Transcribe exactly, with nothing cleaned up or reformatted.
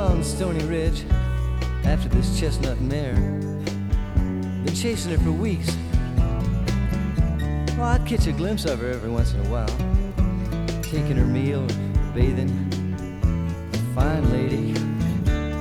on Stony Ridge after this chestnut mare. Been chasing her for weeks. Well, I'd catch a glimpse of her every once in a while, taking her meal, bathing. Fine lady.